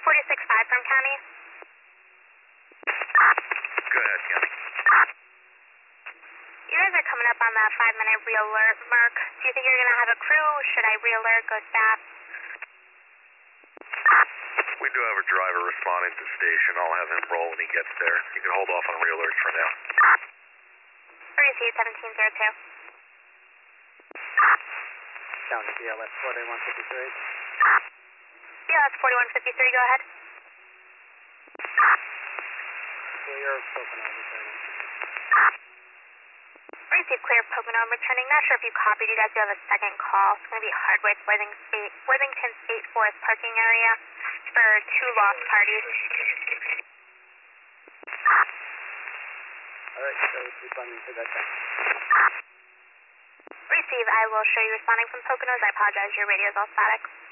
46.5 from County. Go ahead, County. You guys are coming up on that 5-minute re-alert mark. Do you think you're going to have a crew? Should I re-alert, go staff? We do have a driver responding to station. I'll have him roll when he gets there. You can hold off on re-alerts for now. Receive 1702. County BLS 4153. BLS 4153, go ahead. Clear Pocono returning. Receive clear of Pocono returning. Not sure if you copied. You guys do have a second call. It's going to be Hardwick, Worthington State Forest parking area for 2 lost parties. Alright, so responding to that time. Receive, I will show you responding from Poconos. I apologize, your radio is all static.